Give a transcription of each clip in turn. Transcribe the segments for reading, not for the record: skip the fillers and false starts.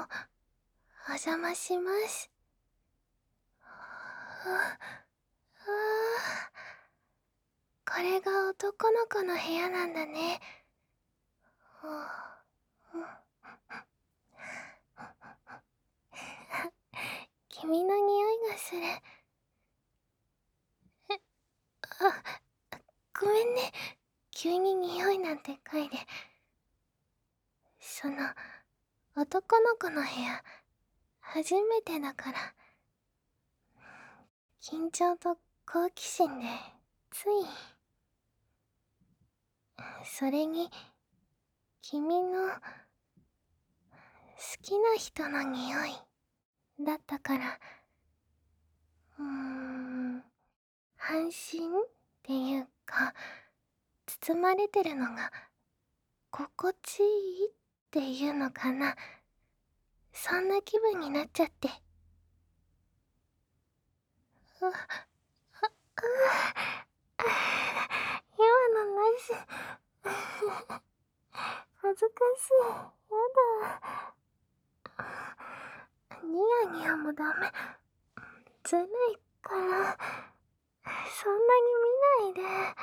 お邪魔します。ああ、これが男の子の部屋なんだね。君の匂いがする。あ、ごめんね。急に匂いなんて嗅いで。その、男の子の部屋、初めてだから。緊張と好奇心で、つい。それに、君の、好きな人の匂い、だったから、安心っていうか、包まれてるのが、心地いいっていうのかな。そんな気分になっちゃって。う、う、今のなし。恥ずかしい。やだ。ニヤニヤもダメ。ずるいから。そんなに見ないで。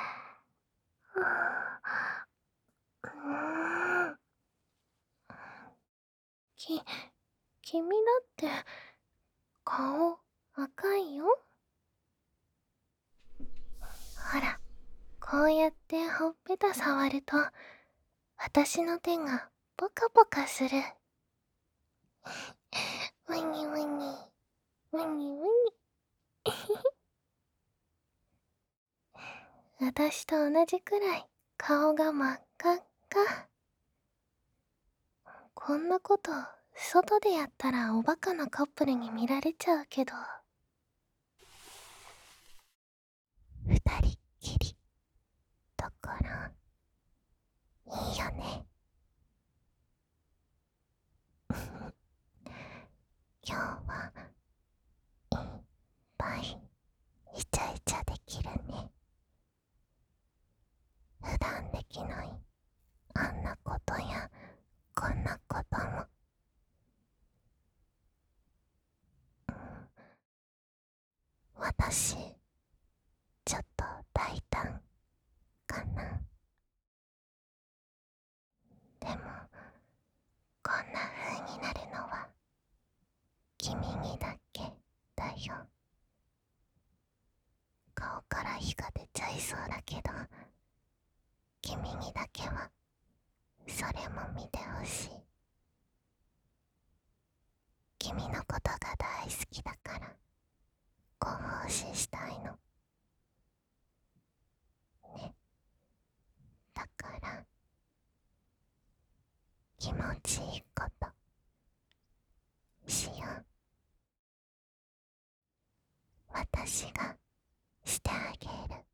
き、君だって顔赤いよ。ほら、こうやってほっぺた触ると私の手がポカポカする。ウニウニウニウニ。私と同じくらい顔が真っ赤っか。こんなこと外でやったらおバカなカップルに見られちゃうけど、二人っきりだからいいよね。今日はいっぱいイチャイチャできるね。普段できないあんなことやこんなことも。私ちょっと大胆かな。でもこんな風になるのは君にだけだよ。顔から火が出ちゃいそうだけど、君にだけはそれも見てほしい。君のことが大好きだからご奉仕したいのね。だから気持ちいいことしよう。私がしてあげる。